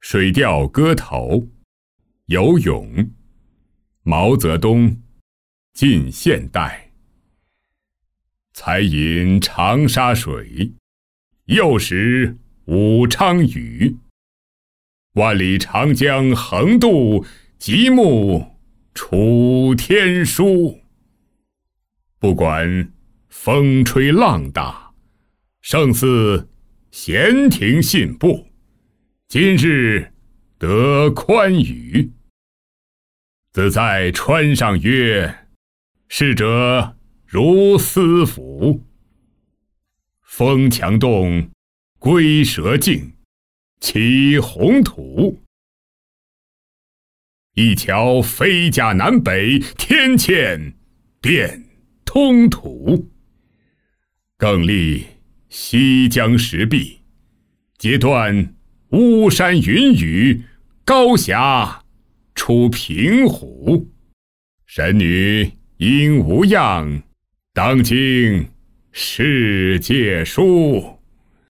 水调歌头，游泳，毛泽东，近现代。才饮长沙水，又识武昌鱼。万里长江横渡，极目楚天舒。不管风吹浪大，胜似闲庭信步。今日得宽裕。自在川上曰：逝者如斯夫。风强动，龟蛇静，起宏图。一桥飞甲南北，天堑变通途。更立西江石壁，截断巫山云雨，高峡出平湖。神女应无恙，当经世界书。